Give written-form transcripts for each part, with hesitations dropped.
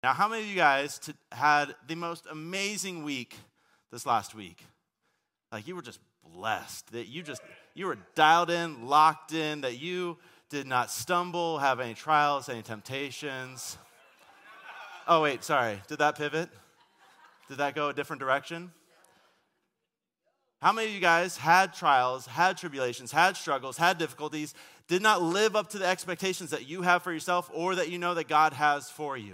Now, how many of you guys had the most amazing week this last week? Like you were just blessed, that you were dialed in, locked in, that you did not stumble, have any trials, any temptations. Oh, wait, sorry. Did that pivot? Did that go a different direction? How many of you guys had trials, had tribulations, had struggles, had difficulties, did not live up to the expectations that you have for yourself or that you know that God has for you?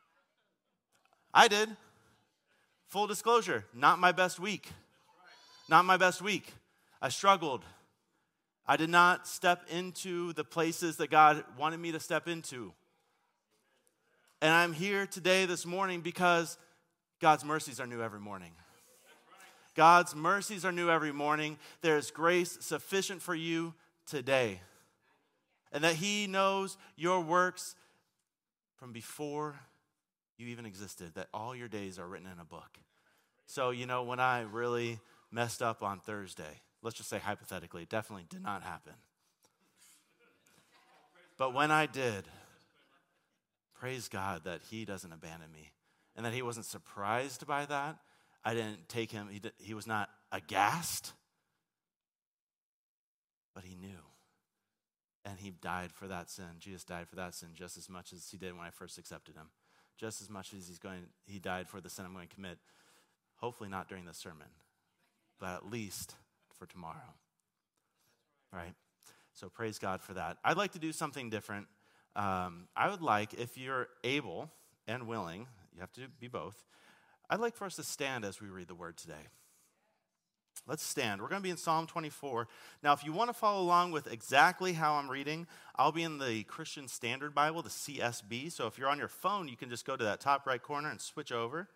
I did. Full disclosure, not my best week. Not my best week. I struggled. I did not step into the places that God wanted me to step into. And I'm here today, this morning, because God's mercies are new every morning. God's mercies are new every morning. There is grace sufficient for you today. And that He knows your works from before you even existed, that all your days are written in a book. So, when I really messed up on Thursday, let's just say hypothetically, it definitely did not happen. But when I did, praise God that He doesn't abandon me and that He wasn't surprised by that. I didn't take Him, He was not aghast, but He knew. And He died for that sin. Jesus died for that sin just as much as He did when I first accepted Him. Just as much as He died for the sin I'm going to commit. Hopefully not during this sermon, but at least for tomorrow. All right? So praise God for that. I'd like to do something different. I would like, if you're able and willing, you have to be both, I'd like for us to stand as we read the word today. Let's stand. We're going to be in Psalm 24. Now, if you want to follow along with exactly how I'm reading, I'll be in the Christian Standard Bible, the CSB. So if you're on your phone, you can just go to that top right corner and switch over.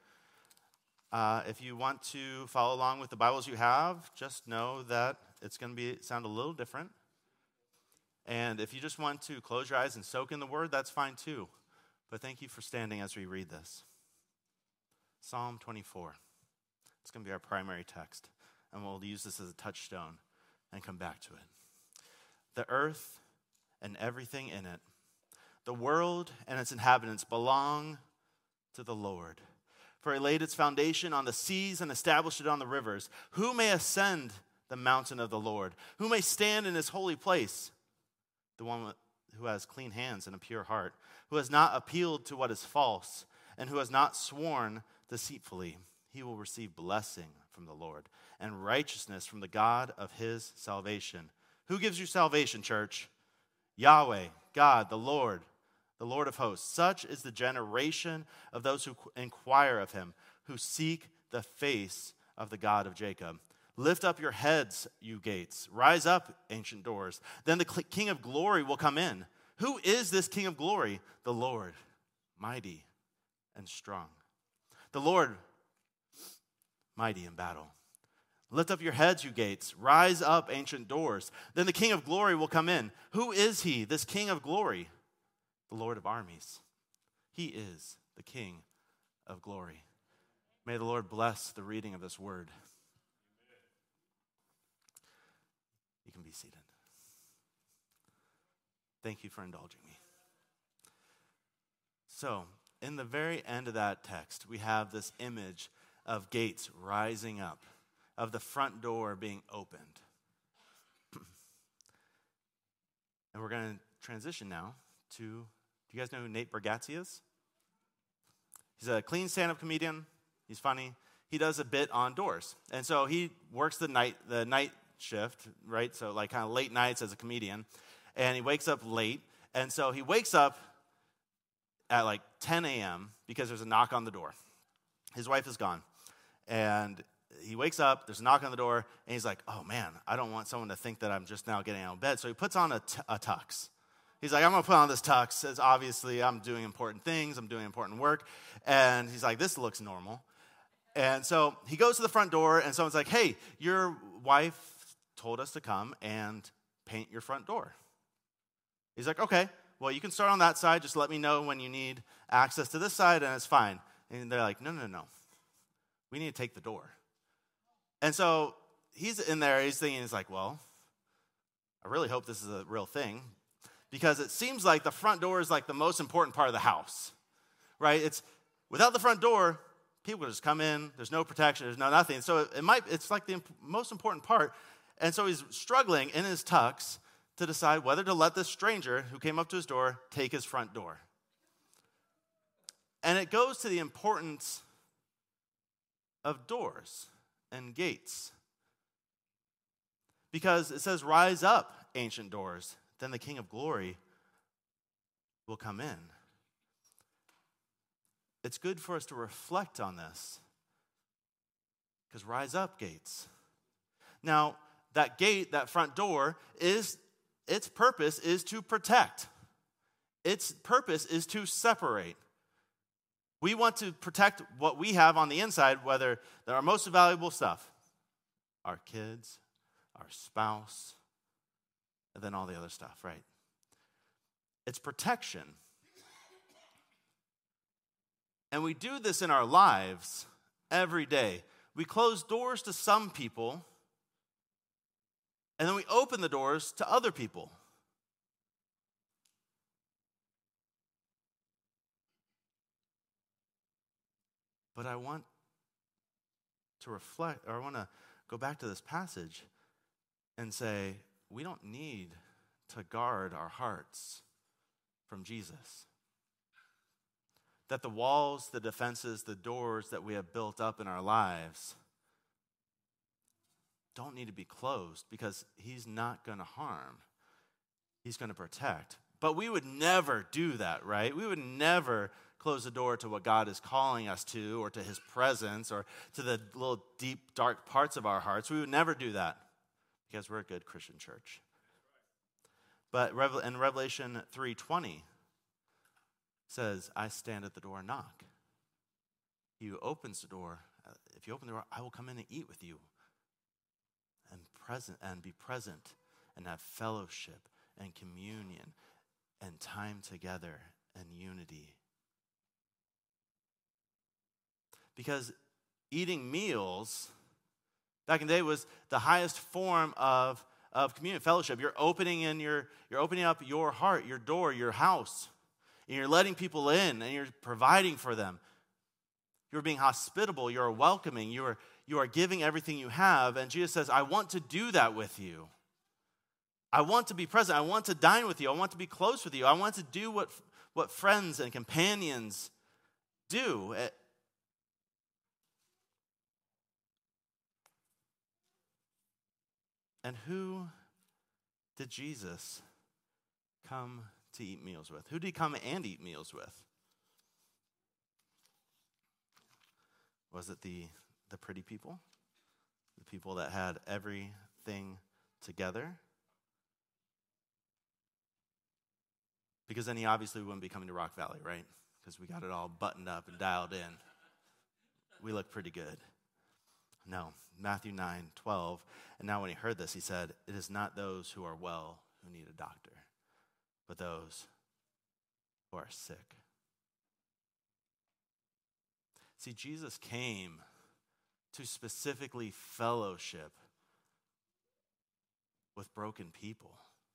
If you want to follow along with the Bibles you have, just know that it's going to sound a little different. And if you just want to close your eyes and soak in the word, that's fine too. But thank you for standing as we read this. Psalm 24. It's going to be our primary text. And we'll use this as a touchstone and come back to it. The earth and everything in it, the world and its inhabitants belong to the Lord. For He laid its foundation on the seas and established it on the rivers. Who may ascend the mountain of the Lord? Who may stand in His holy place? The one who has clean hands and a pure heart, who has not appealed to what is false, and who has not sworn deceitfully. He will receive blessing from the Lord and righteousness from the God of his salvation. Who gives you salvation, church? Yahweh, God, the Lord of hosts. Such is the generation of those who inquire of Him, who seek the face of the God of Jacob. Lift up your heads, you gates. Rise up, ancient doors. Then the King of glory will come in. Who is this King of glory? The Lord, mighty and strong. The Lord, mighty in battle. Lift up your heads, you gates. Rise up, ancient doors. Then the King of glory will come in. Who is He, this King of glory? The Lord of armies. He is the King of glory. May the Lord bless the reading of this word. You can be seated. Thank you for indulging me. So, in the very end of that text, we have this image of gates rising up, of the front door being opened. And we're going to transition now to, do you guys know who Nate Bargatze is? He's a clean stand-up comedian. He's funny. He does a bit on doors. And so he works the night shift, right? So like kind of late nights as a comedian. And he wakes up late. And so he wakes up at like 10 a.m. because there's a knock on the door. His wife is gone. And he wakes up, there's a knock on the door, and he's like, oh man, I don't want someone to think that I'm just now getting out of bed. So he puts on a tux. He's like, I'm going to put on this tux. It's obviously, I'm doing important things. I'm doing important work. And he's like, this looks normal. And so he goes to the front door, and someone's like, hey, your wife told us to come and paint your front door. He's like, okay, well, you can start on that side. Just let me know when you need access to this side, and it's fine. And they're like, no. We need to take the door. And so he's in there, he's thinking, he's like, well, I really hope this is a real thing, because it seems like the front door is like the most important part of the house, right? Without the front door, people just come in. There's no protection. There's no nothing. So it's like the most important part. And so he's struggling in his tux to decide whether to let this stranger who came up to his door take his front door. And it goes to the importance of doors and gates. Because it says, rise up, ancient doors, then the King of glory will come in. It's good for us to reflect on this. Because rise up, gates. Now, that gate, that front door, its purpose is to protect. Its purpose is to separate. We want to protect what we have on the inside, whether they're our most valuable stuff, our kids, our spouse, and then all the other stuff, right? It's protection. And we do this in our lives every day. We close doors to some people, and then we open the doors to other people. But I want to reflect, or I want to go back to this passage and say, we don't need to guard our hearts from Jesus. That the walls, the defenses, the doors that we have built up in our lives don't need to be closed because he's not going to harm. He's going to protect. But we would never do that, right? We would never close the door to what God is calling us to, or to his presence, or to the little deep, dark parts of our hearts. We would never do that because we're a good Christian church. But in Revelation 3:20 says, I stand at the door and knock. He who opens the door, if you open the door, I will come in and eat with you and be present and have fellowship and communion and time together and unity. Because eating meals back in the day was the highest form of communion, fellowship. You're opening up your heart, your door, your house, and you're letting people in, and you're providing for them. You're being hospitable. You're welcoming. You are giving everything you have. And Jesus says, I want to do that with you. I want to be present. I want to dine with you. I want to be close with you. I want to do what friends and companions do. And who did Jesus come to eat meals with? Who did he come and eat meals with? Was it the pretty people? The people that had everything together? Because then he obviously wouldn't be coming to Rock Valley, right? Because we got it all buttoned up and dialed in. We look pretty good. No, Matthew 9:12. And now when he heard this, he said, it is not those who are well who need a doctor, but those who are sick. See, Jesus came to specifically fellowship with broken people.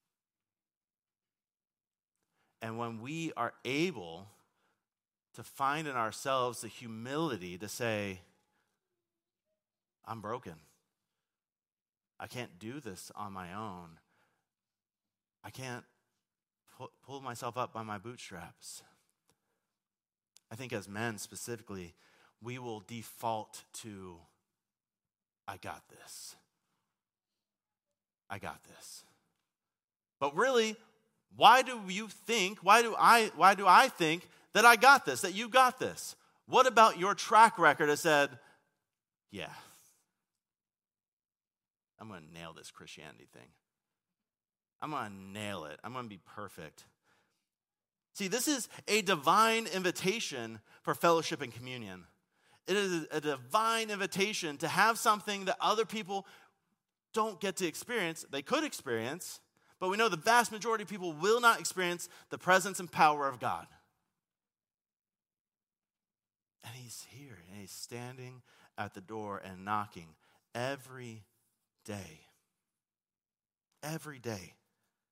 And when we are able to find in ourselves the humility to say, I'm broken. I can't do this on my own. I can't pull myself up by my bootstraps. I think as men specifically, we will default to, I got this. I got this. But really, why do I think that I got this, that you got this? What about your track record that said, yeah, I'm going to nail this Christianity thing. I'm going to nail it. I'm going to be perfect. See, this is a divine invitation for fellowship and communion. It is a divine invitation to have something that other people don't get to experience. They could experience, but we know the vast majority of people will not experience the presence and power of God. And he's here, and he's standing at the door and knocking every day. Every day.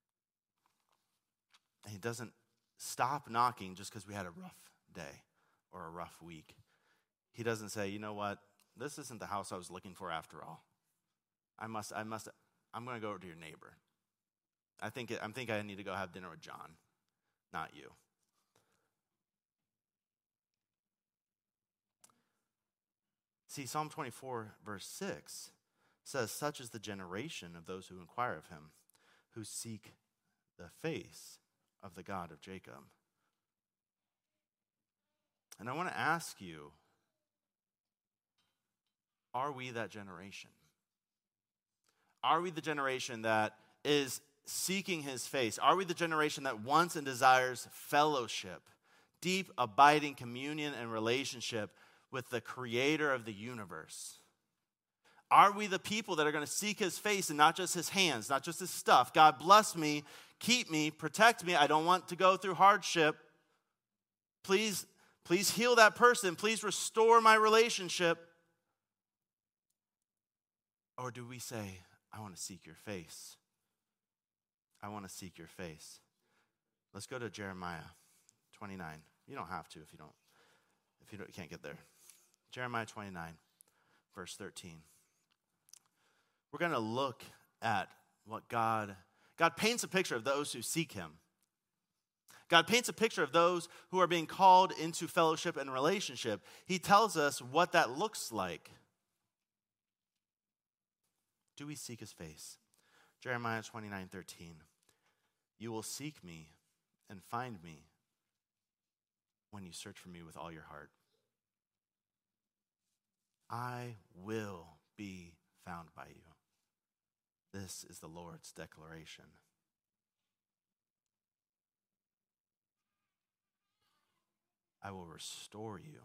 And he doesn't stop knocking just because we had a rough day or a rough week. He doesn't say, you know what, this isn't the house I was looking for after all. I'm going to go over to your neighbor. I think I need to go have dinner with John, not you. See, Psalm 24, verse 6 says, such is the generation of those who inquire of him, who seek the face of the God of Jacob. And I want to ask you, are we that generation? Are we the generation that is seeking his face? Are we the generation that wants and desires fellowship, deep, abiding communion and relationship with the creator of the universe? Are we the people that are going to seek his face and not just his hands, not just his stuff? God bless me, keep me, protect me. I don't want to go through hardship. Please heal that person. Please restore my relationship. Or do we say, I want to seek your face? I want to seek your face. Let's go to Jeremiah 29. You don't have to if you can't get there. Jeremiah 29, verse 13. We're going to look at what God paints a picture of those who seek him. God paints a picture of those who are being called into fellowship and relationship. He tells us what that looks like. Do we seek his face? Jeremiah 29:13. You will seek me and find me when you search for me with all your heart. I will be found by you. This is the Lord's declaration. I will restore you.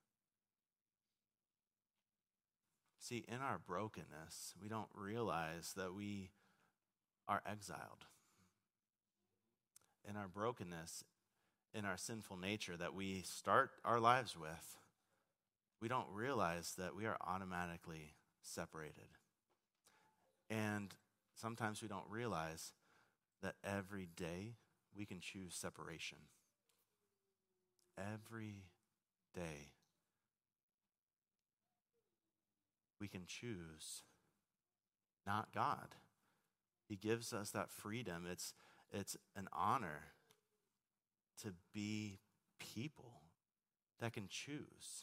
See, in our brokenness, we don't realize that we are exiled. In our brokenness, in our sinful nature that we start our lives with, we don't realize that we are automatically separated. And sometimes we don't realize that every day we can choose separation. Every day we can choose not God. He gives us that freedom. It's an honor to be people that can choose.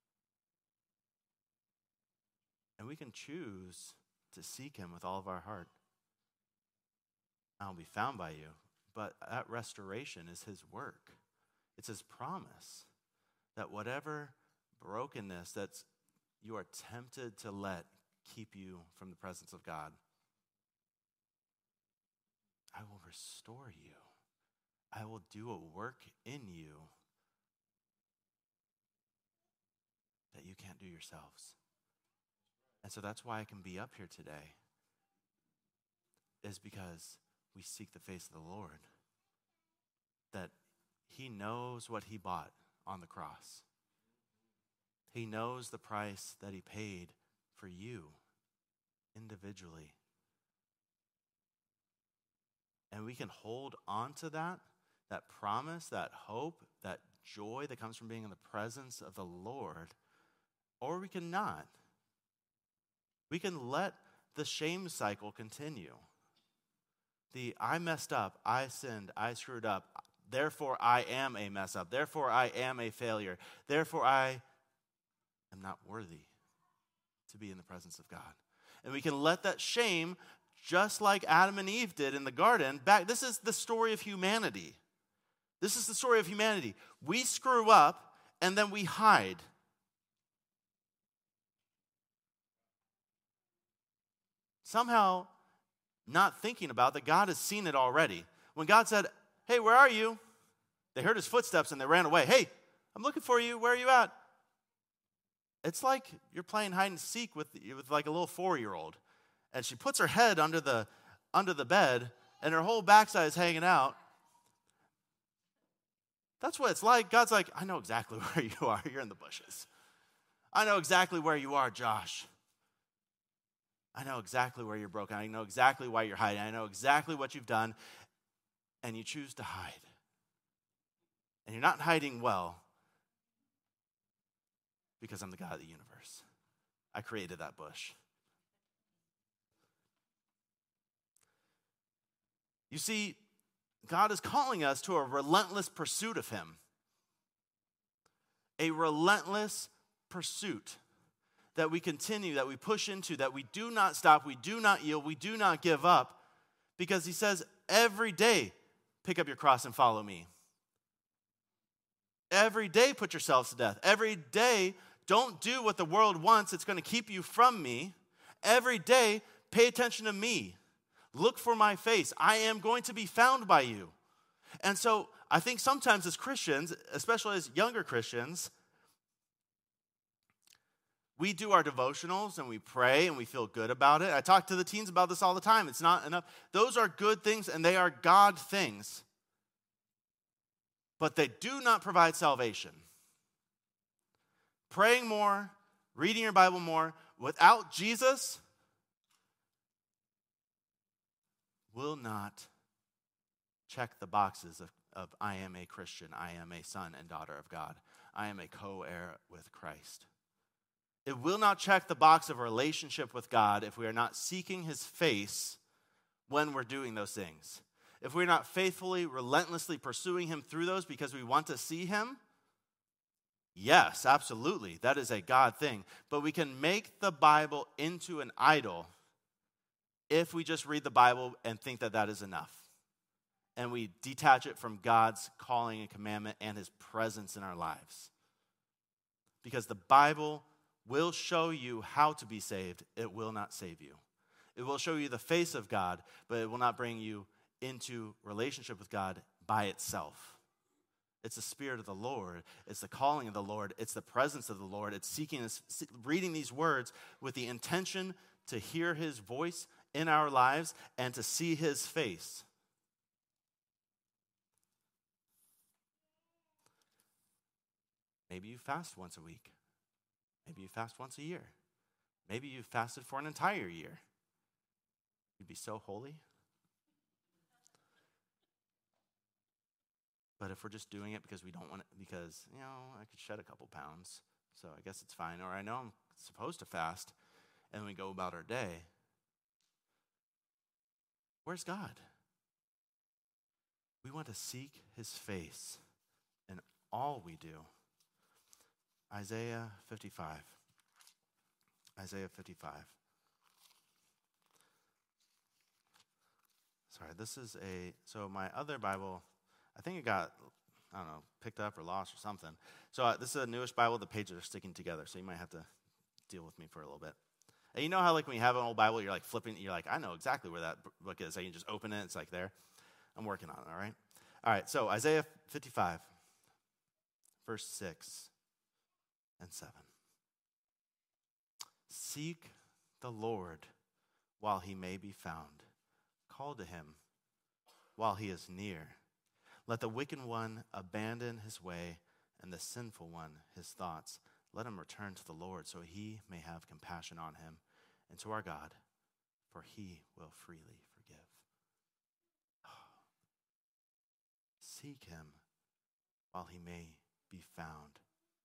And we can choose to seek him with all of our heart. I'll be found by you. But that restoration is his work. It's his promise that whatever brokenness that you are tempted to let keep you from the presence of God, I will restore you. I will do a work in you that you can't do yourselves. And so that's why I can be up here today, is because we seek the face of the Lord. That he knows what he bought on the cross. He knows the price that he paid for you individually. And we can hold on to that promise, that hope, that joy that comes from being in the presence of the Lord, or we can not. We can let the shame cycle continue. I messed up, I sinned, I screwed up, therefore I am a mess up, therefore I am a failure, therefore I am not worthy to be in the presence of God. And we can let that shame, just like Adam and Eve did in the garden, back. This is the story of humanity. This is the story of humanity. We screw up and then we hide. Somehow not thinking about that God has seen it already. When God said, hey, where are you? They heard his footsteps and they ran away. Hey, I'm looking for you. Where are you at? It's like you're playing hide and seek with like a little 4-year-old. And she puts her head under the bed and her whole backside is hanging out. That's what it's like. God's like, I know exactly where you are. You're in the bushes. I know exactly where you are, Josh. I know exactly where you're broken. I know exactly why you're hiding. I know exactly what you've done. And you choose to hide. And you're not hiding well. Because I'm the God of the universe. I created that bush. You see, God is calling us to a relentless pursuit of him. A relentless pursuit that we continue, that we push into, that we do not stop, we do not yield, we do not give up. Because he says, every day, pick up your cross and follow me. Every day, put yourselves to death. Every day, don't do what the world wants. It's going to keep you from me. Every day, pay attention to me. Look for my face. I am going to be found by you. And so I think sometimes as Christians, especially as younger Christians, we do our devotionals and we pray and we feel good about it. I talk to the teens about this all the time. It's not enough. Those are good things and they are God things. But they do not provide salvation. Praying more, reading your Bible more, without Jesus will not check the boxes of I am a Christian, I am a son and daughter of God, I am a co-heir with Christ. It will not check the box of a relationship with God if we are not seeking his face when we're doing those things. If we're not faithfully, relentlessly pursuing him through those because we want to see him, yes, absolutely, that is a God thing. But we can make the Bible into an idol if we just read the Bible and think that that is enough. And we detach it from God's calling and commandment and his presence in our lives. Because the Bible will show you how to be saved. It will not save you. It will show you the face of God, but it will not bring you into relationship with God by itself. It's the Spirit of the Lord. It's the calling of the Lord. It's the presence of the Lord. It's seeking, reading these words with the intention to hear his voice in our lives and to see his face. Maybe you fast once a week. Maybe you fast once a year. Maybe you fasted for an entire year. You'd be so holy. But if we're just doing it because we don't want it, because, I could shed a couple pounds, so I guess it's fine. Or I know I'm supposed to fast, and we go about our day. Where's God? We want to seek his face in all we do. Isaiah 55. Isaiah 55. Sorry, this is so my other Bible, I think it got, picked up or lost or something. So this is a newish Bible, the pages are sticking together, so you might have to deal with me for a little bit. And you know how when you have an old Bible, you're flipping, you're I know exactly where that book is. So you can just open it, it's there. I'm working on it, all right? All right, so Isaiah 55, verse 6 and 7. Seek the Lord while he may be found. Call to him while he is near. Let the wicked one abandon his way and the sinful one his thoughts. Let him return to the Lord so he may have compassion on him and to our God, for he will freely forgive. Seek him while he may be found.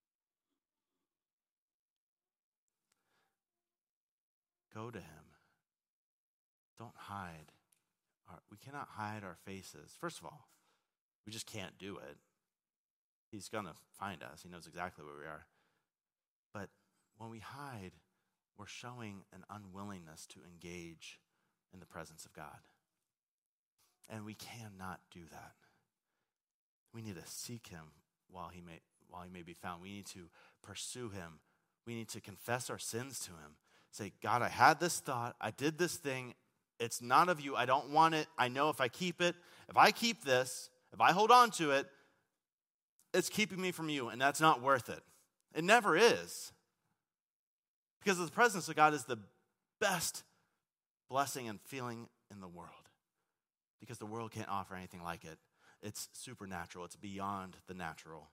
Go to him. Don't hide. We cannot hide our faces. First of all, we just can't do it. He's going to find us. He knows exactly where we are. But when we hide, we're showing an unwillingness to engage in the presence of God. And we cannot do that. We need to seek him while he may be found. We need to pursue him. We need to confess our sins to him. Say, God, I had this thought. I did this thing. It's not of you. I don't want it. I know if I keep it, if I keep this, if I hold on to it, it's keeping me from you, and that's not worth it. It never is. Because the presence of God is the best blessing and feeling in the world. Because the world can't offer anything like it. It's supernatural. It's beyond the natural.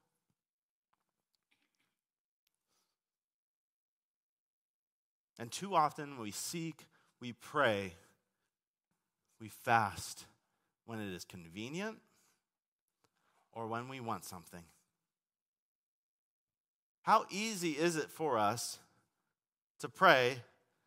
And too often we seek, we pray, we fast when it is convenient or when we want something. How easy is it for us to pray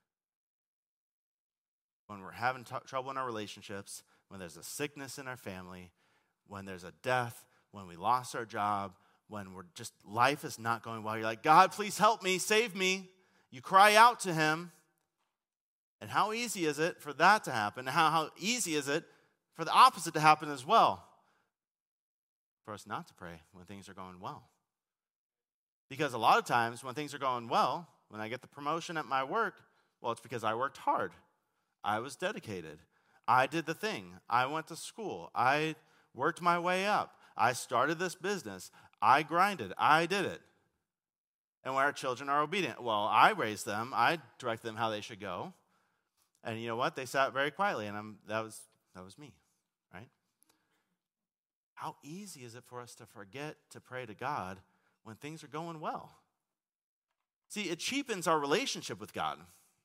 when we're having trouble in our relationships, when there's a sickness in our family, when there's a death, when we lost our job, when life is not going well. You're like, God, please help me, save me. You cry out to him. And how easy is it for that to happen? How easy is it for the opposite to happen as well? For us not to pray when things are going well. Because a lot of times when things are going well, when I get the promotion at my work, well, it's because I worked hard. I was dedicated. I did the thing. I went to school. I worked my way up. I started this business. I grinded. I did it. And when our children are obedient, well, I raised them. I direct them how they should go. And you know what? They sat very quietly, and that was me, right? How easy is it for us to forget to pray to God when things are going well? See, it cheapens our relationship with God.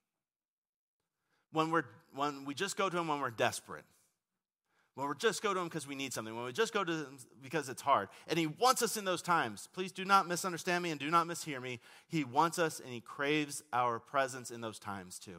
When we just go to him when we're desperate. When we just go to him because we need something. When we just go to him because it's hard. And he wants us in those times. Please do not misunderstand me and do not mishear me. He wants us and he craves our presence in those times too.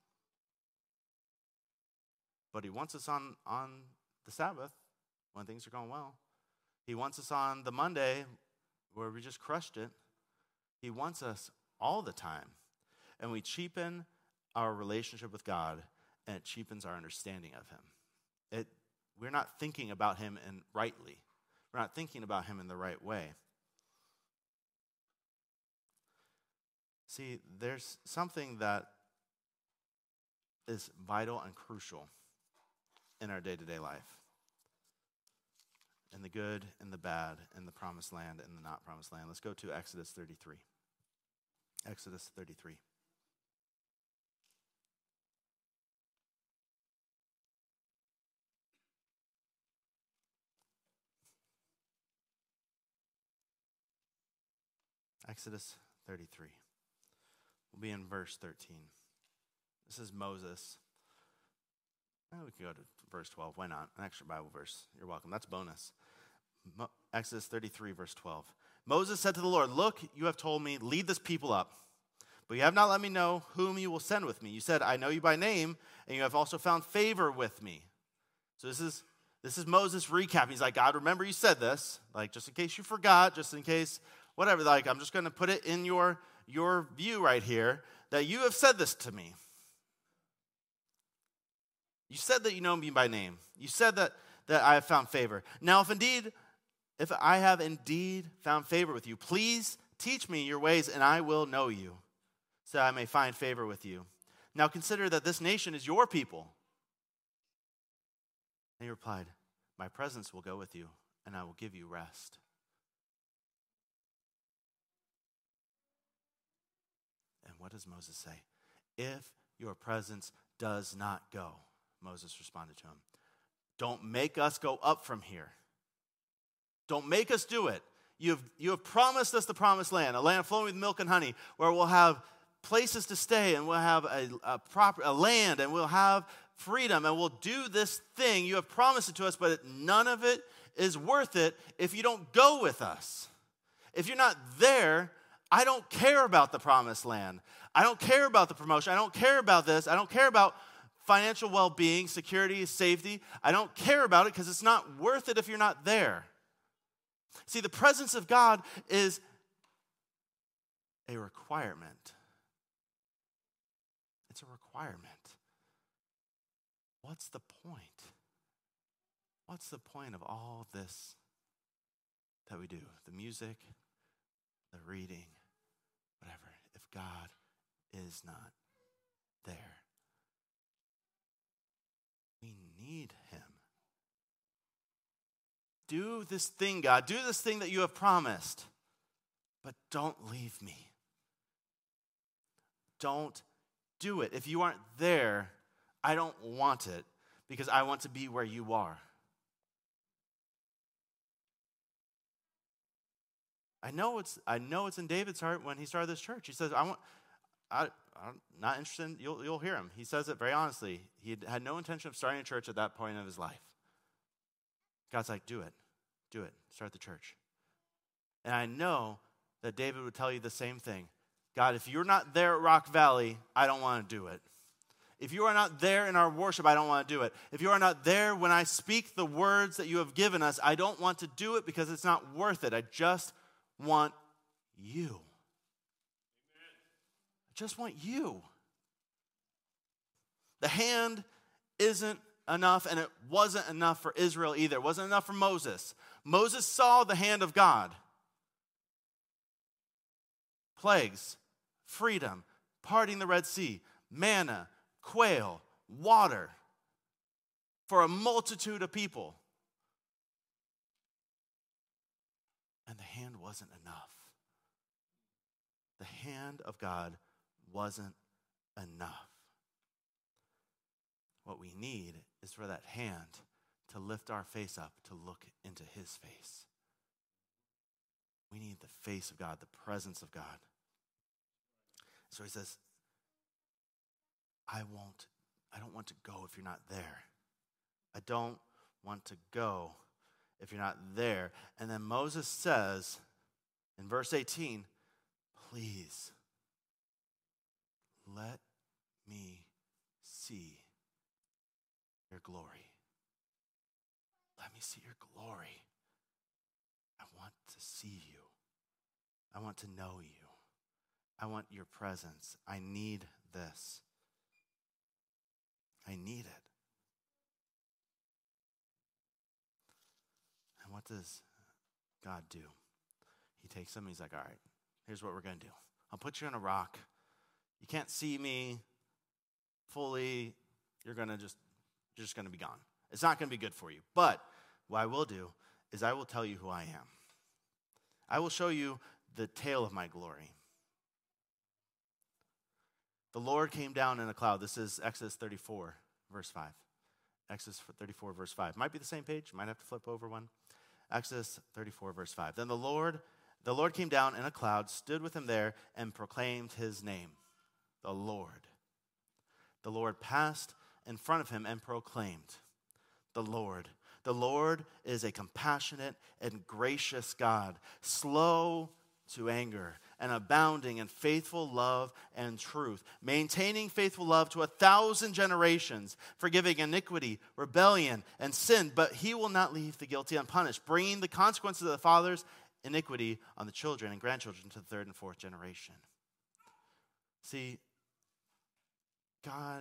But he wants us on the Sabbath when things are going well. He wants us on the Monday where we just crushed it. He wants us all the time. And we cheapen our relationship with God, and it cheapens our understanding of him. We're not thinking about him rightly. We're not thinking about him in the right way. See, there's something that is vital and crucial in our day-to-day life. In the good, in the bad, in the promised land, in the not promised land. Let's go to Exodus 33. Exodus 33. Exodus 33. We'll be in verse 13. This is Moses. We can go to verse 12. Why not? An extra Bible verse. You're welcome. That's bonus. Exodus 33, verse 12. Moses said to the Lord, "Look, you have told me, lead this people up. But you have not let me know whom you will send with me. You said, I know you by name, and you have also found favor with me." So this is Moses recapping. He's like, God, remember you said this. Like, just in case you forgot, just in case, whatever. Like, I'm just going to put it in your view right here, that you have said this to me. You said that you know me by name. You said that I have found favor. Now, if I have indeed found favor with you, please teach me your ways, and I will know you, so I may find favor with you. Now consider that this nation is your people. And he replied, my presence will go with you, and I will give you rest. And what does Moses say? If your presence does not go, Moses responded to him, don't make us go up from here. Don't make us do it. You have promised us the promised land, a land flowing with milk and honey, where we'll have places to stay, and we'll have a land, and we'll have freedom, and we'll do this thing. You have promised it to us, but none of it is worth it if you don't go with us. If you're not there, I don't care about the promised land. I don't care about the promotion. I don't care about this. I don't care about financial well-being, security, safety. I don't care about it because it's not worth it if you're not there. See, the presence of God is a requirement. It's a requirement. What's the point? What's the point of all this that we do? The music, the reading, whatever, if God is not there. We need him. Do this thing, God. Do this thing that you have promised. But don't leave me. Don't do it. If you aren't there, I don't want it because I want to be where you are. I know it's in David's heart when he started this church. He says, I'm not interested in, you'll hear him. He says it very honestly. He had no intention of starting a church at that point of his life. God's like, do it. Start the church. And I know that David would tell you the same thing. God, if you're not there at Rock Valley, I don't want to do it. If you are not there in our worship, I don't want to do it. If you are not there when I speak the words that you have given us, I don't want to do it because it's not worth it. I just want you. I just want you. The hand isn't enough, and it wasn't enough for Israel either. It wasn't enough for Moses. Moses saw the hand of God. Plagues, freedom, parting the Red Sea, manna, quail, water for a multitude of people. And the hand wasn't enough. The hand of God wasn't enough. What we need is for that hand to lift our face up to look into his face. We need the face of God, the presence of God. So he says, I don't want to go if you're not there. I don't want to go if you're not there. And then Moses says in verse 18, please let me see your glory. Let me see your glory. I want to see you. I want to know you. I want your presence. I need this. I need it. And what does God do? He takes them, he's like, all right, here's what we're going to do. I'll put you on a rock. You can't see me fully. You're just going to be gone. It's not going to be good for you. But what I will do is I will tell you who I am. I will show you the tale of my glory. The Lord came down in a cloud. This is Exodus 34, verse 5. Exodus 34, verse 5. Might be the same page. Might have to flip over one. Exodus 34, verse 5. Then the Lord came down in a cloud, stood with him there, and proclaimed his name, the Lord. The Lord passed in front of him and proclaimed, the Lord. The Lord is a compassionate and gracious God, slow to anger and abounding in faithful love and truth, maintaining faithful love to 1,000 generations, forgiving iniquity, rebellion, and sin, but he will not leave the guilty unpunished, bringing the consequences of the father's iniquity on the children and grandchildren to the third and fourth generation. See, God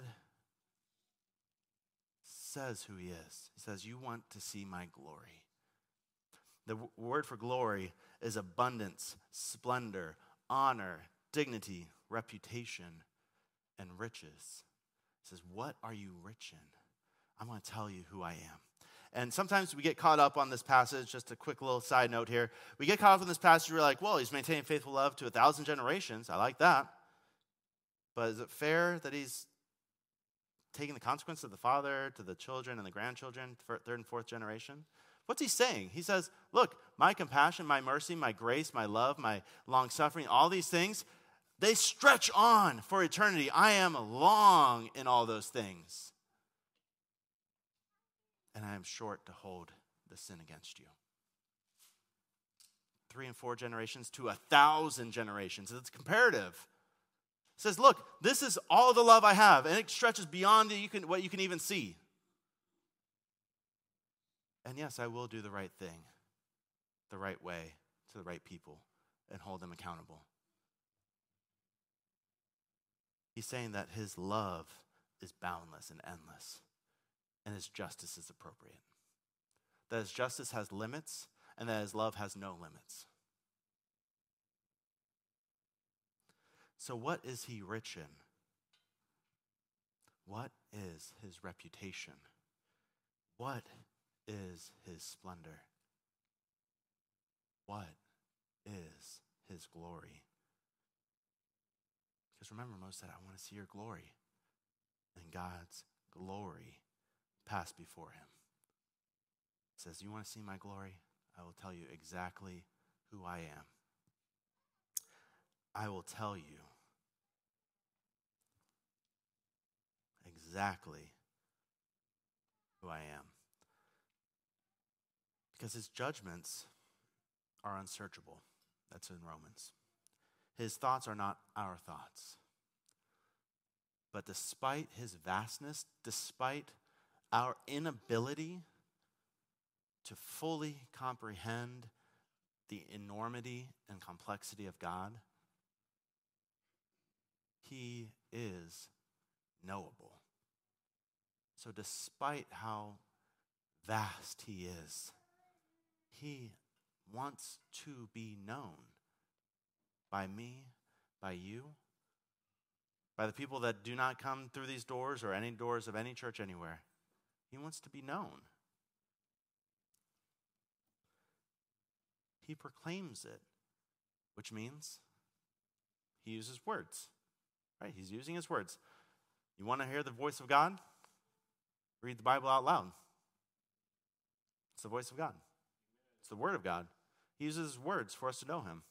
says who he is. He says, you want to see my glory. The word for glory is abundance, splendor, honor, dignity, reputation, and riches. He says, what are you rich in? I'm going to tell you who I am. And sometimes we get caught up on this passage. Just a quick little side note here. We get caught up in this passage. We're like, well, he's maintaining faithful love to 1,000 generations. I like that. But is it fair that he's taking the consequence of the father to the children and the grandchildren, third and fourth generation? What's he saying? He says, look, my compassion, my mercy, my grace, my love, my long-suffering, all these things, they stretch on for eternity. I am long in all those things. And I am short to hold the sin against you. 3 and 4 generations to 1,000 generations. It's comparative. It says, look, this is all the love I have, and it stretches beyond what you can even see. And yes, I will do the right thing, the right way, to the right people, and hold them accountable. He's saying that his love is boundless and endless, and his justice is appropriate. That his justice has limits, and that his love has no limits. So what is he rich in? What is his reputation? What is his splendor? What is his glory? Because remember, Moses said, I want to see your glory. And God's glory passed before him. He says, you want to see my glory? I will tell you exactly who I am. I will tell you exactly who I am. Because his judgments are unsearchable. That's in Romans. His thoughts are not our thoughts. But despite his vastness, despite our inability to fully comprehend the enormity and complexity of God, he is knowable. So despite how vast he is, he wants to be known by me, by you, by the people that do not come through these doors or any doors of any church anywhere. He wants to be known. He proclaims it, which means he uses words, right? He's using his words. You want to hear the voice of God? Read the Bible out loud. It's the voice of God. It's the word of God. He uses words for us to know him.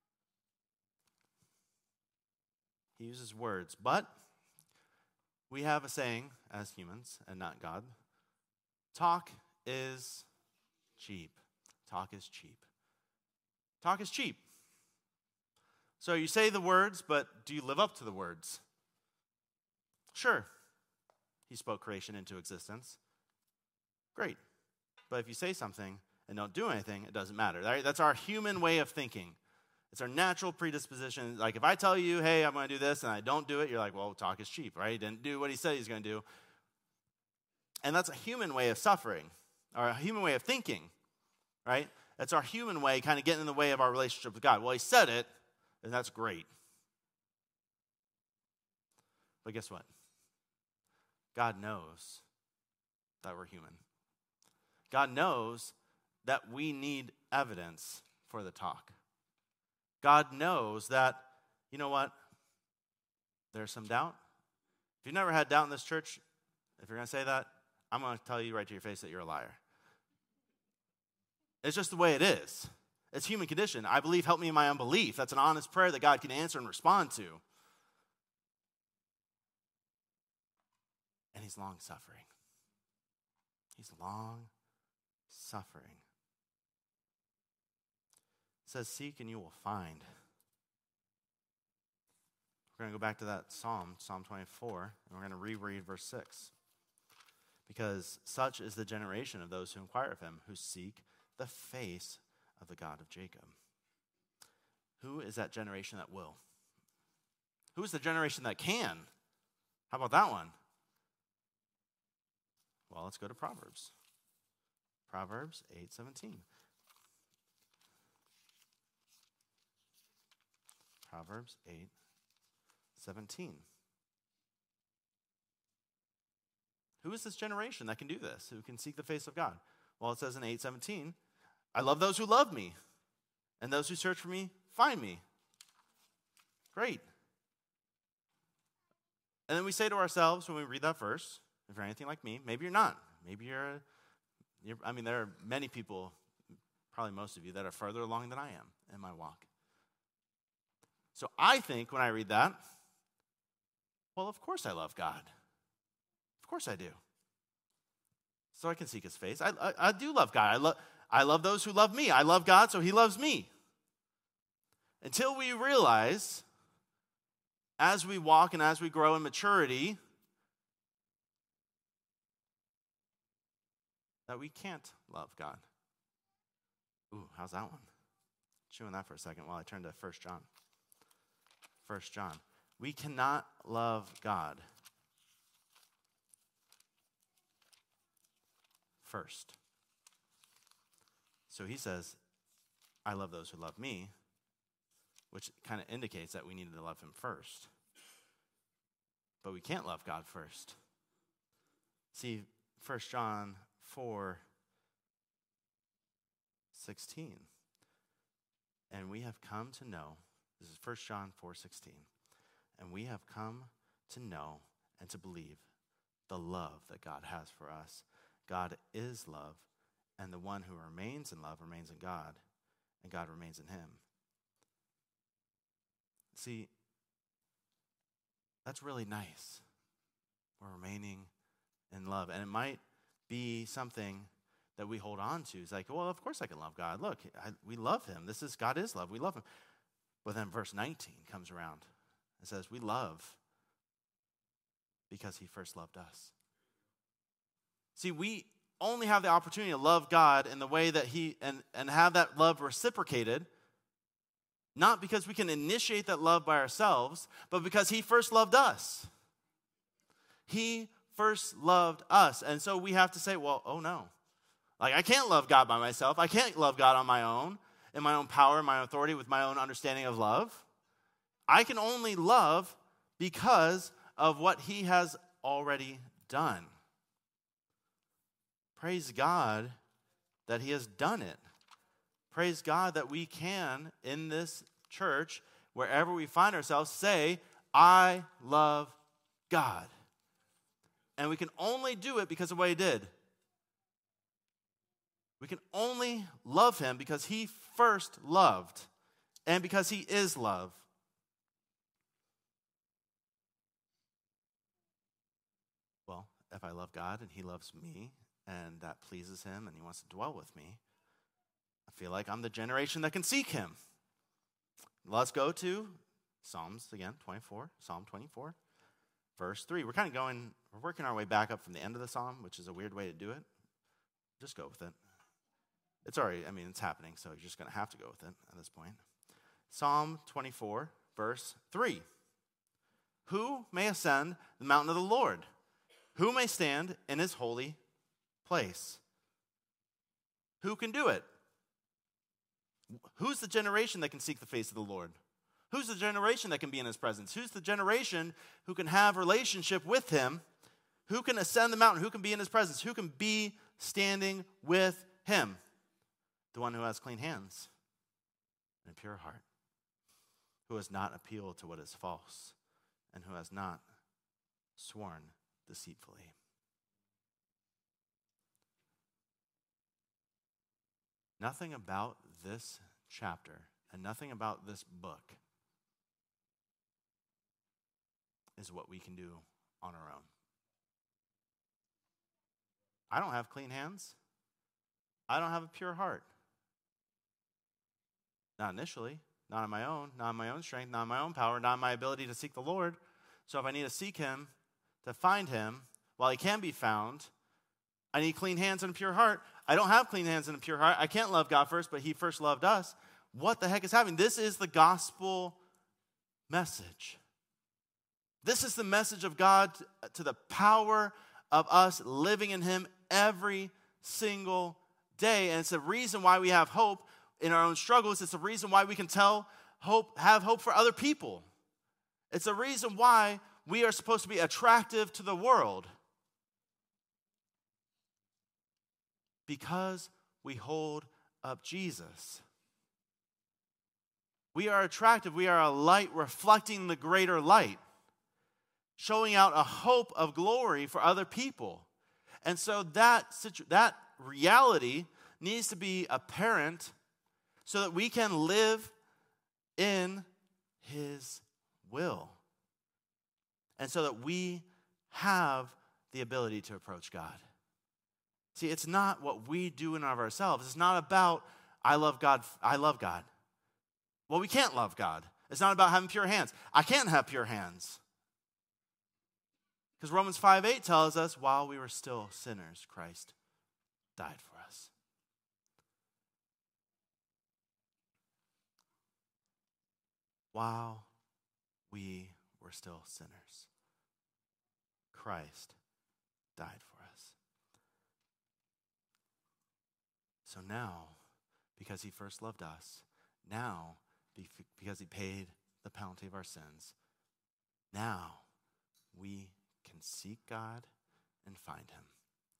He uses words, but we have a saying as humans and not God. Talk is cheap. Talk is cheap. Talk is cheap. So you say the words, but do you live up to the words? Sure. He spoke creation into existence. Great. But if you say something and don't do anything, it doesn't matter. Right? That's our human way of thinking. It's our natural predisposition. Like if I tell you, hey, I'm going to do this, and I don't do it, you're like, well, talk is cheap, right? He didn't do what he said he's going to do. And that's a human way of suffering, or a human way of thinking, right? That's our human way kind of getting in the way of our relationship with God. Well, he said it, and that's great. But guess what? God knows that we're human. God knows that we need evidence for the talk. God knows that, you know what? There's some doubt. If you've never had doubt in this church, if you're going to say that, I'm going to tell you right to your face that you're a liar. It's just the way it is. It's human condition. I believe, help me in my unbelief. That's an honest prayer that God can answer and respond to. And he's long-suffering. He's long-suffering. It says, seek and you will find. We're going to go back to that Psalm 24, and we're going to reread verse 6. Because such is the generation of those who inquire of him, who seek the face of the God of Jacob. Who is that generation that will? Who is the generation that can? How about that one? Well, let's go to Proverbs. Proverbs 8:17. Proverbs 8:17. Who is this generation that can do this, who can seek the face of God? Well, it says in 8:17, I love those who love me, and those who search for me find me. Great. And then we say to ourselves when we read that verse, if you're anything like me, maybe you're not. Maybe you're there are many people, probably most of you, that are further along than I am in my walk. So I think when I read that, well, of course I love God. Of course I do. So I can seek his face. I do love God. I love those who love me. I love God, so he loves me. Until we realize, as we walk and as we grow in maturity, that we can't love God. Ooh, how's that one? Chew on that for a second while I turn to 1 John. 1 John. We cannot love God first. So he says, I love those who love me, which kind of indicates that we need to love him first. But we can't love God first. See, 1 John 4:16. And we have come to know, this is 1 John 4:16, and we have come to know and to believe the love that God has for us. God is love, and the one who remains in love remains in God, and God remains in him. See, that's really nice. We're remaining in love, and it might be something that we hold on to. It's like, well, of course I can love God. Look, we love him. God is love. We love him. But then verse 19 comes around and says, we love because he first loved us. See, we only have the opportunity to love God in the way that and have that love reciprocated, not because we can initiate that love by ourselves, but because he first loved us. He first loved us. And so we have to say, well, oh no. Like, I can't love God by myself. I can't love God on my own, in my own power, my own authority, with my own understanding of love. I can only love because of what he has already done. Praise God that he has done it. Praise God that we can, in this church, wherever we find ourselves, say, I love God. And we can only do it because of what he did. We can only love him because he first loved and because he is love. Well, if I love God and he loves me and that pleases him and he wants to dwell with me, I feel like I'm the generation that can seek him. Let's go to Psalms again, 24, Psalm 24, verse 3. We're working our way back up from the end of the psalm, which is a weird way to do it. Just go with it. It's happening, so you're just going to have to go with it at this point. Psalm 24, verse 3. Who may ascend the mountain of the Lord? Who may stand in his holy place? Who can do it? Who's the generation that can seek the face of the Lord? Who's the generation that can be in his presence? Who's the generation who can have relationship with him? Who can ascend the mountain? Who can be in his presence? Who can be standing with him? The one who has clean hands and a pure heart, who has not appealed to what is false, and who has not sworn deceitfully. Nothing about this chapter and nothing about this book is what we can do on our own. I don't have clean hands. I don't have a pure heart. Not initially, not on my own strength, not on my own power, not on my ability to seek the Lord. So if I need to seek him, to find him, while he can be found, I need clean hands and a pure heart. I don't have clean hands and a pure heart. I can't love God first, but he first loved us. What the heck is happening? This is the gospel message. This is the message of God to the power of us living in him every single day. And it's the reason why we have hope in our own struggles. It's the reason why we can have hope for other people. It's the reason why we are supposed to be attractive to the world. Because we hold up Jesus. We are attractive. We are a light reflecting the greater light, showing out a hope of glory for other people. And so that reality needs to be apparent so that we can live in his will. And so that we have the ability to approach God. See, it's not what we do in and of ourselves. It's not about, I love God. Well, we can't love God. It's not about having pure hands. I can't have pure hands. Because Romans 5:8 tells us, while we were still sinners, Christ died for us. While we were still sinners, Christ died for us. So now, because he first loved us, now, because he paid the penalty of our sins, now we can seek God and find him.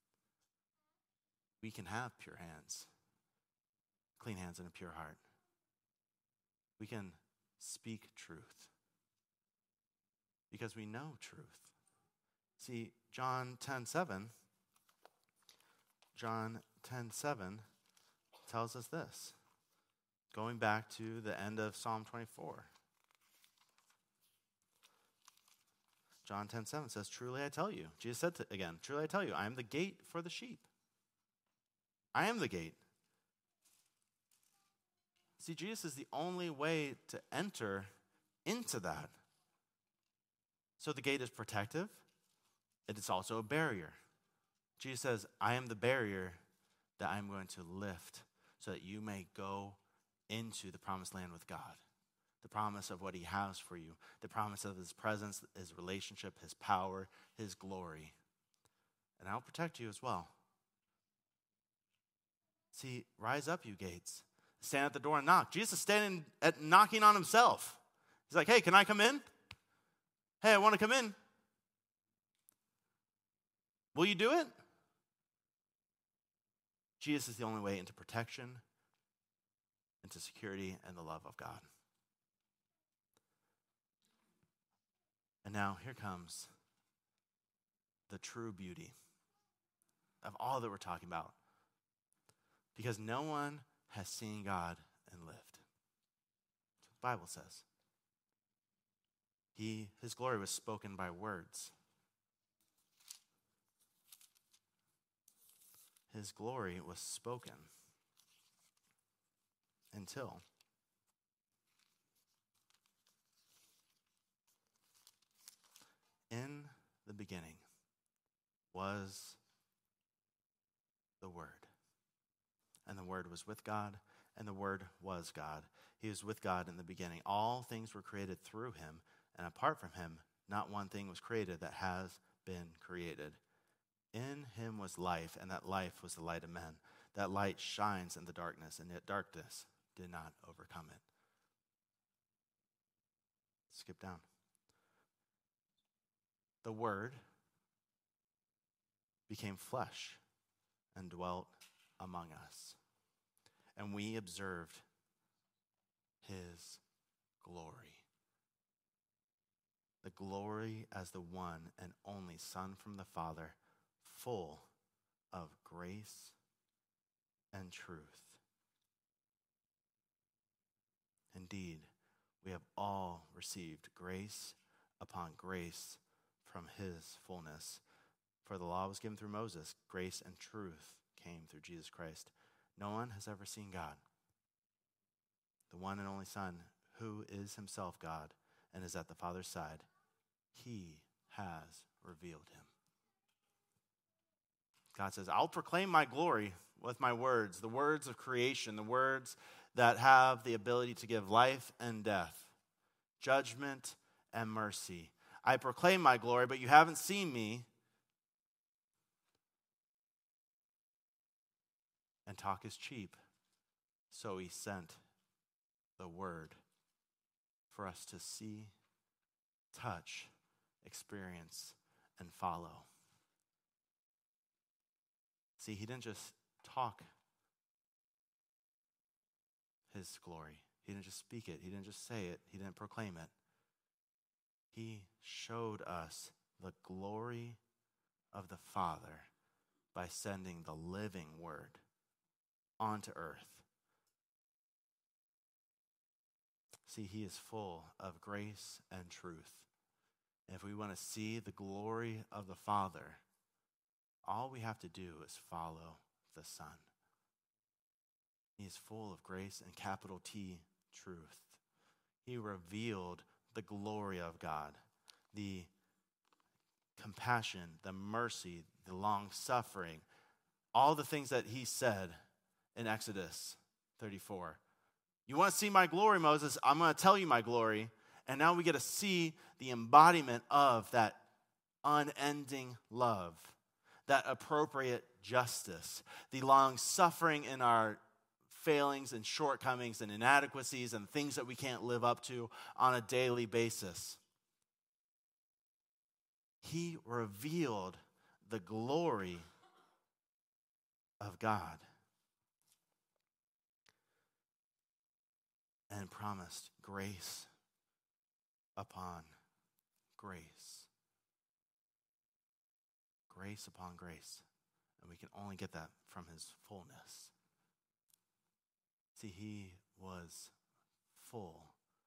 We can have pure hands, clean hands and a pure heart. We can speak truth because we know truth. See, John 10:7 tells us this, going back to the end of Psalm 24. John 10:7 says, truly I tell you, Jesus said again, truly I tell you, I am the gate for the sheep. I am the gate. See, Jesus is the only way to enter into that. So the gate is protective. It is also a barrier. Jesus says, I am the barrier that I'm going to lift so that you may go into the promised land with God. The promise of what he has for you. The promise of his presence, his relationship, his power, his glory. And I'll protect you as well. See, rise up, you gates. Stand at the door and knock. Jesus is standing at knocking on himself. He's like, hey, can I come in? Hey, I want to come in. Will you do it? Jesus is the only way into protection, into security, and the love of God. And now here comes the true beauty of all that we're talking about. Because no one has seen God and lived. That's what the Bible says. His glory was spoken by words. His glory was spoken until in the beginning was the Word. And the Word was with God, and the Word was God. He was with God in the beginning. All things were created through him, and apart from him, not one thing was created that has been created. In him was life, and that life was the light of men. That light shines in the darkness, and yet darkness did not overcome it. Skip down. The Word became flesh and dwelt among us. And we observed his glory. The glory as the one and only Son from the Father, full of grace and truth. Indeed, we have all received grace upon grace from his fullness. For the law was given through Moses, grace and truth came through Jesus Christ. No one has ever seen God, the one and only Son, who is himself God and is at the Father's side. He has revealed him. God says, I'll proclaim my glory with my words, the words of creation, the words that have the ability to give life and death, judgment and mercy. I proclaim my glory, but you haven't seen me. And talk is cheap, so he sent the Word for us to see, touch, experience, and follow. See, he didn't just talk his glory. He didn't just speak it. He didn't just say it. He didn't proclaim it. He showed us the glory of the Father by sending the living Word onto earth. See, he is full of grace and truth. If we want to see the glory of the Father, all we have to do is follow the Son. He is full of grace and capital T, truth. He revealed the glory of God, the compassion, the mercy, the long-suffering, all the things that he said in Exodus 34. You want to see my glory, Moses? I'm going to tell you my glory. And now we get to see the embodiment of that unending love, that appropriate justice, the long-suffering in our failings and shortcomings and inadequacies and things that we can't live up to on a daily basis. He revealed the glory of God and promised grace upon grace. Grace upon grace. And we can only get that from his fullness. See, he was full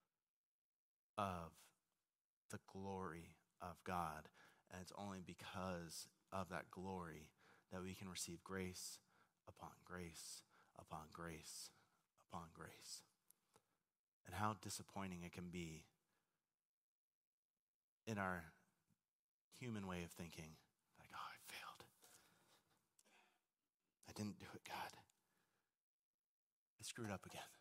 of the glory of God. And it's only because of that glory that we can receive grace upon grace upon grace upon grace. And how disappointing it can be in our human way of thinking. Like, oh, I failed. I didn't do it, God. I screwed up again.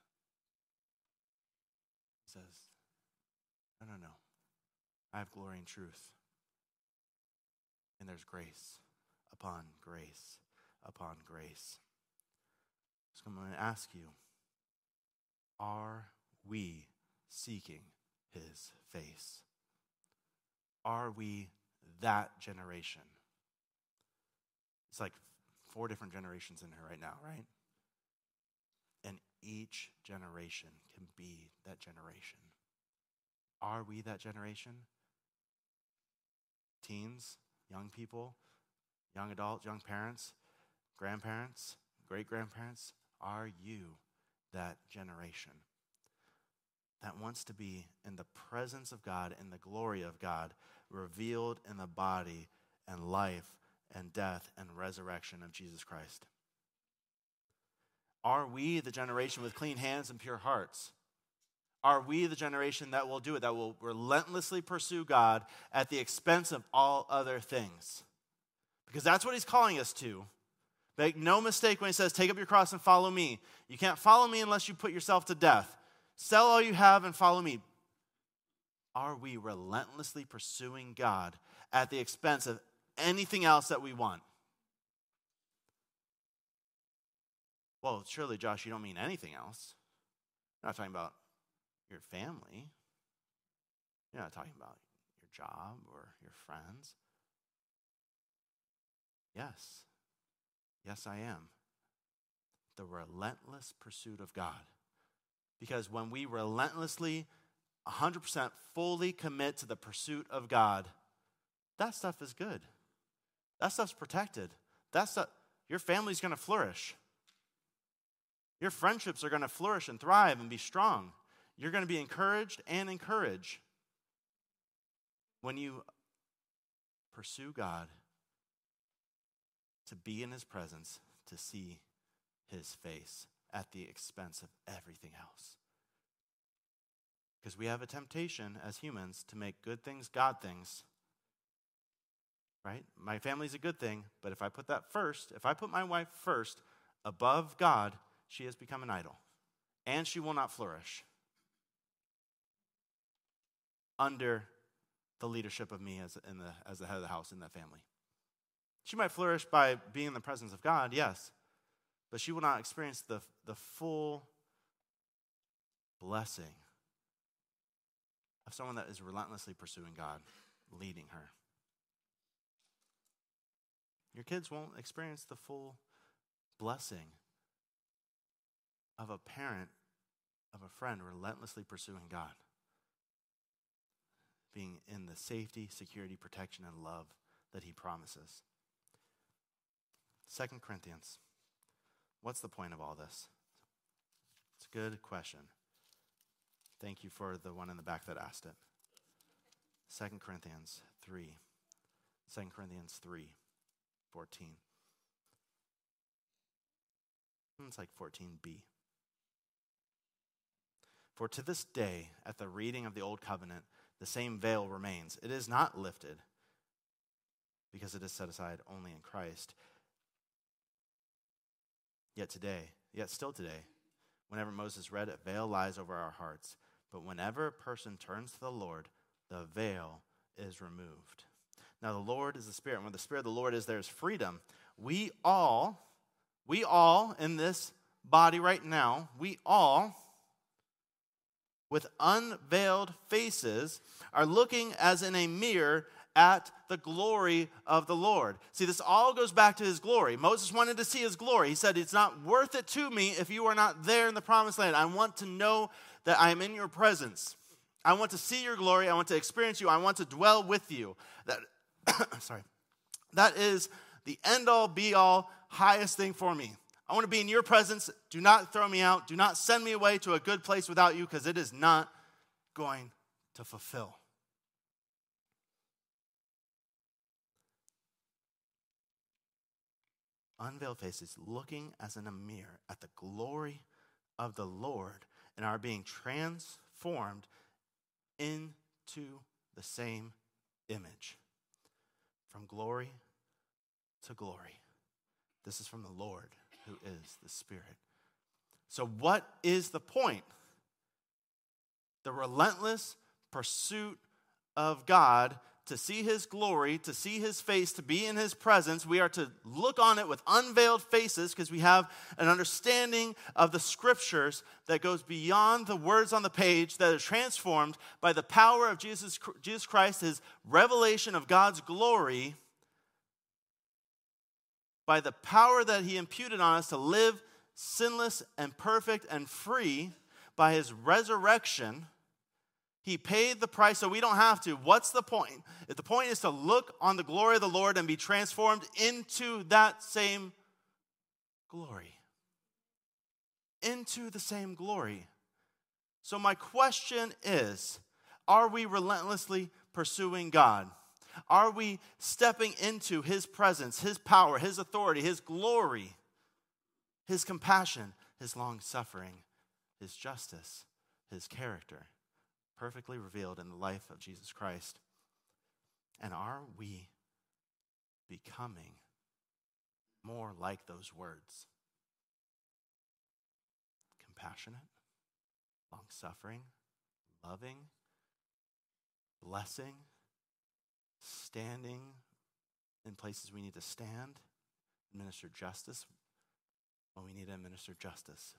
He says, no. I have glory and truth. And there's grace upon grace upon grace. So I'm going to ask you, are we seeking his face? Are we that generation? It's like 4 different generations in here right now, right? And each generation can be that generation. Are we that generation? Teens, young people, young adults, young parents, grandparents, great-grandparents, are you that generation that wants to be in the presence of God, in the glory of God, revealed in the body and life and death and resurrection of Jesus Christ? Are we the generation with clean hands and pure hearts? Are we the generation that will do it, that will relentlessly pursue God at the expense of all other things? Because that's what he's calling us to. Make no mistake when he says, take up your cross and follow me. You can't follow me unless you put yourself to death. Sell all you have and follow me. Are we relentlessly pursuing God at the expense of anything else that we want? Well, surely, Josh, you don't mean anything else. You're not talking about your family. You're not talking about your job or your friends. Yes. Yes, I am. The relentless pursuit of God. Because when we relentlessly, 100% fully commit to the pursuit of God, that stuff is good. That stuff's protected. Your family's going to flourish. Your friendships are going to flourish and thrive and be strong. You're going to be encouraged and encourage. When you pursue God, to be in his presence, to see his face at the expense of everything else. Because we have a temptation as humans to make good things God things. Right? My family's a good thing, but if I put that first, if I put my wife first above God, she has become an idol. And she will not flourish under the leadership of me as the head of the house in that family. She might flourish by being in the presence of God, yes, but she will not experience the full blessing of someone that is relentlessly pursuing God, leading her. Your kids won't experience the full blessing of a parent, of a friend relentlessly pursuing God, being in the safety, security, protection, and love that he promises. 2 Corinthians. What's the point of all this? It's a good question. Thank you for the one in the back that asked it. 2 Corinthians 3. 2 Corinthians 3:14. It's like 14b. For to this day, at the reading of the Old Covenant, the same veil remains. It is not lifted, because it is set aside only in Christ. Yet still today, whenever Moses read it, veil lies over our hearts. But whenever a person turns to the Lord, the veil is removed. Now the Lord is the Spirit, and where the Spirit of the Lord is, there is freedom. We all in this body right now, we all, with unveiled faces, are looking as in a mirror at the glory of the Lord. See, this all goes back to his glory. Moses wanted to see his glory. He said, it's not worth it to me if you are not there in the promised land. I want to know that I am in your presence. I want to see your glory. I want to experience you. I want to dwell with you. That is the end-all, be-all, highest thing for me. I want to be in your presence. Do not throw me out. Do not send me away to a good place without you, because it is not going to fulfill. unveiled faces, looking as in a mirror at the glory of the Lord, and are being transformed into the same image, from glory to glory. This is from the Lord, who is the Spirit. So what is the point? The relentless pursuit of God, to see his glory, to see his face, to be in his presence. We are to look on it with unveiled faces because we have an understanding of the scriptures that goes beyond the words on the page, that are transformed by the power of Jesus Christ, his revelation of God's glory, by the power that he imputed on us to live sinless and perfect and free by his resurrection. He paid the price so we don't have to. What's the point? If the point is to look on the glory of the Lord and be transformed into that same glory. Into the same glory. So my question is, are we relentlessly pursuing God? Are we stepping into his presence, his power, his authority, his glory, his compassion, his long-suffering, his justice, his character, perfectly revealed in the life of Jesus Christ? And are we becoming more like those words? Compassionate, long-suffering, loving, blessing, standing in places we need to stand, administer justice when we need to administer justice.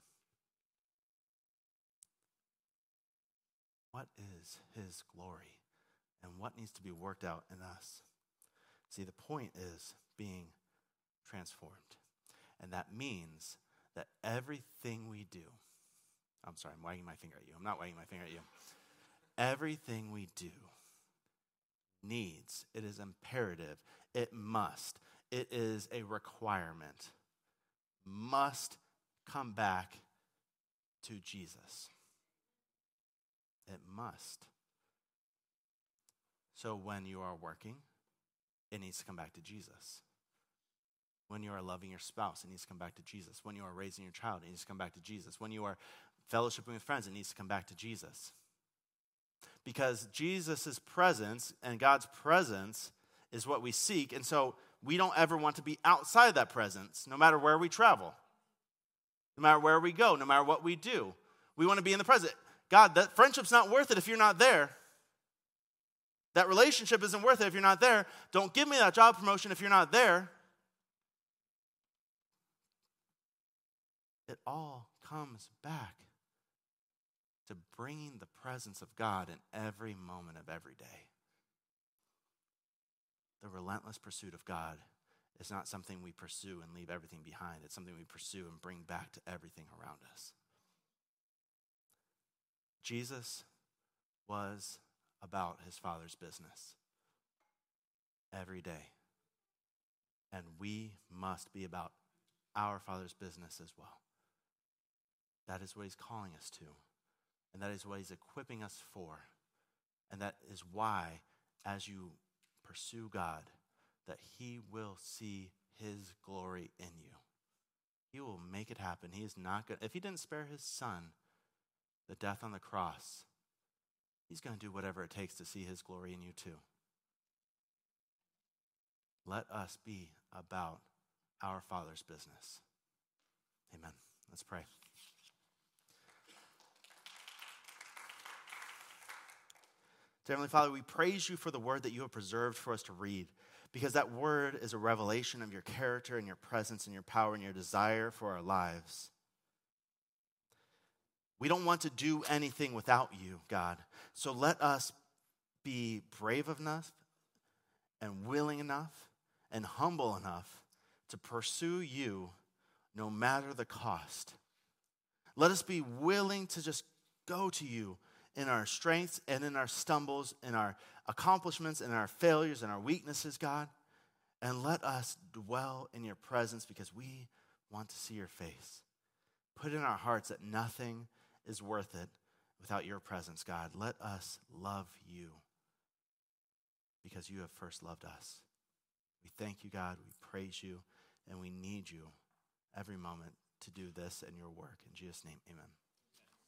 What is his glory? And what needs to be worked out in us? See, the point is being transformed. And that means that everything we do, I'm sorry, I'm wagging my finger at you. I'm not wagging my finger at you. Everything we do needs, it is imperative, it must, it is a requirement, must come back to Jesus. It must. So when you are working, it needs to come back to Jesus. When you are loving your spouse, it needs to come back to Jesus. When you are raising your child, it needs to come back to Jesus. When you are fellowshipping with friends, it needs to come back to Jesus. Because Jesus' presence and God's presence is what we seek, and so we don't ever want to be outside that presence, no matter where we travel, no matter where we go, no matter what we do. We want to be in the present. God, that friendship's not worth it if you're not there. That relationship isn't worth it if you're not there. Don't give me that job promotion if you're not there. It all comes back to bringing the presence of God in every moment of every day. The relentless pursuit of God is not something we pursue and leave everything behind. It's something we pursue and bring back to everything around us. Jesus was about his Father's business every day. And we must be about our Father's business as well. That is what he's calling us to. And that is what he's equipping us for. And that is why, as you pursue God, that he will see his glory in you. He will make it happen. He is not going. If he didn't spare his son the death on the cross, he's going to do whatever it takes to see his glory in you too. Let us be about our Father's business. Amen. Let's pray. Dear Heavenly Father, we praise you for the word that you have preserved for us to read, because that word is a revelation of your character and your presence and your power and your desire for our lives. We don't want to do anything without you, God. So let us be brave enough and willing enough and humble enough to pursue you no matter the cost. Let us be willing to just go to you in our strengths and in our stumbles, in our accomplishments, in our failures, and our weaknesses, God. And let us dwell in your presence because we want to see your face. Put in our hearts that nothing is worth it without your presence, God. Let us love you because you have first loved us. We thank you, God. We praise you. and we need you every moment to do this and your work. In Jesus' name, amen.